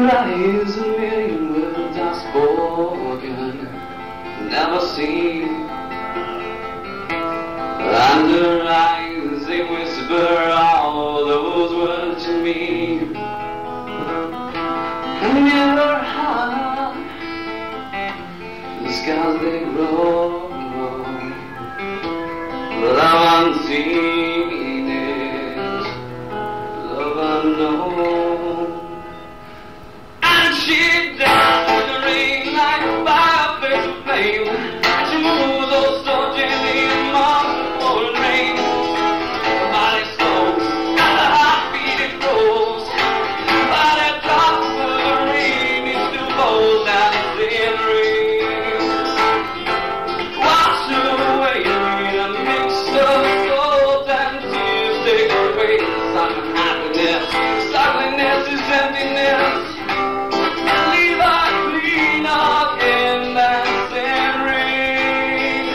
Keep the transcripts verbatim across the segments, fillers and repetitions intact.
her eyes, a million words are spoken, never seen. And her eyes, they whisper all those words to me. And in her heart, the skies they grow. Love unseen is love unknown. And she danced in the rain like a fireplace of flame. She moves oh so gently among the pouring rain. Her body slow, and her heartbeat it grows. Her body drops to the rain, it still falls down the thin rain. Wash her away, a mix of gold and tears take away the sun of happiness. Ugliness is emptiness. Leave her clean up in that thin rain.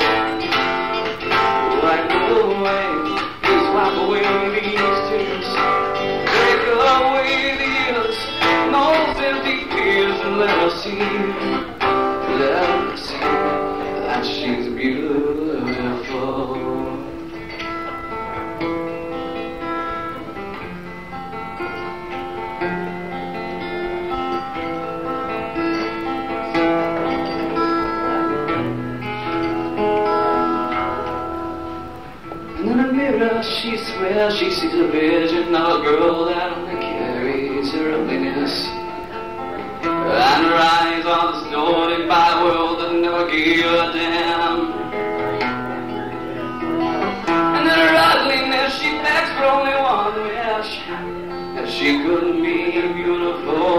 Wipe away, please wipe away these tears. Take away the years, those empty tears, and let her see, let her see that she's beautiful. And in a mirror she swears she sees a vision of a girl that only carries her ugliness. And her eyes are distorted by a world that never gave a damn. And in her ugliness she begs for only one wish, that she could be beautiful.